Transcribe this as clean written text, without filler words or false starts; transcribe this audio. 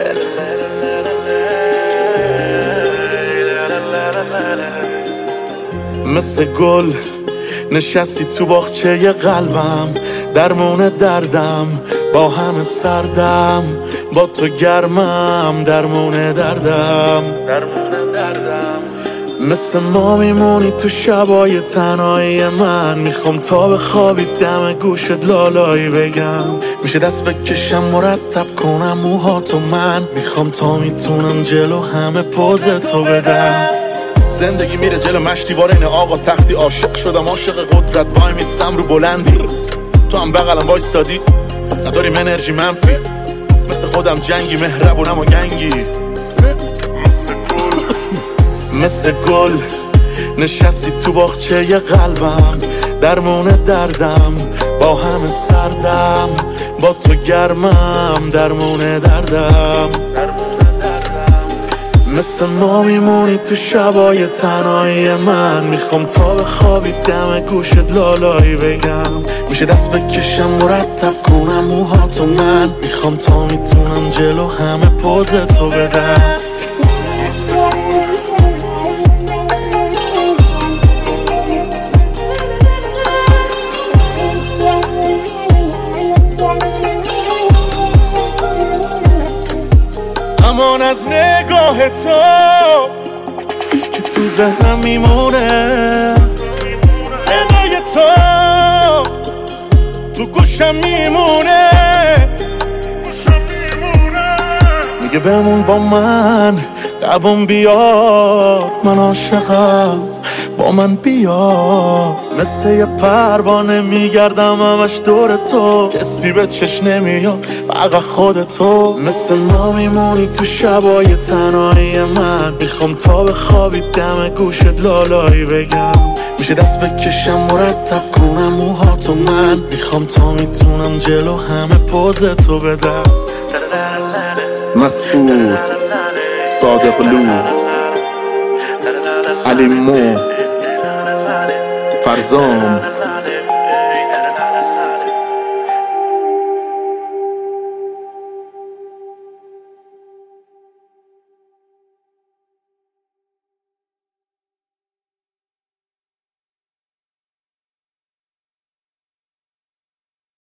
مثل گل نشستی تو باغچه قلبم، درمون دردم با همه سردم، با تو گرمم درمون دردم. مثل ما میمونی تو شبای تنهایی من، میخوام تا بخوابی دم گوشت لالایی بگم، میشه دست بکشم مرتب کنم موهاتو من، میخوام تا میتونم جلو همه پوز تو بدم. زندگی میره جلو مشتی این آقا تختی، عاشق شدم عاشق قدرت، وای میستم رو بلندی، تو هم بغلم وایستادی، نداریم انرژی منفی، مثل خودم جنگی مهربونم و گنگی. مثل گل نشستی تو باغچه قلبم، درمون دردم با همه سردم، با تو گرمم درمون دردم. مثل ما میمونی تو شبای تنهایی من، میخوام تا بخوابی دم گوشت لالایی بگم، میشه دست بکشم مرتب کنم موهاتو من، میخوام تا میتونم جلو همه پوز تو بدم. امان از نگاه تو که تو ذهنم میمونه، صدای تو گوشم میمونه، میگه بمون با من دوام بیار، من عاشقم با من بیا. مثل یه پروانه میگردم همش دور تو، کسی به چشم نمیاد فقط خودتو. مثل ما میمونی تو شبای تنهایی من، میخوام تا بخوابی دم گوشت لالایی بگم، میشه دست بکشم مرتب کنم موهاتو من، میخوام تا میتونم جلو همه پوز تو بدم. مسعود صادقلو، علی مو، فرزام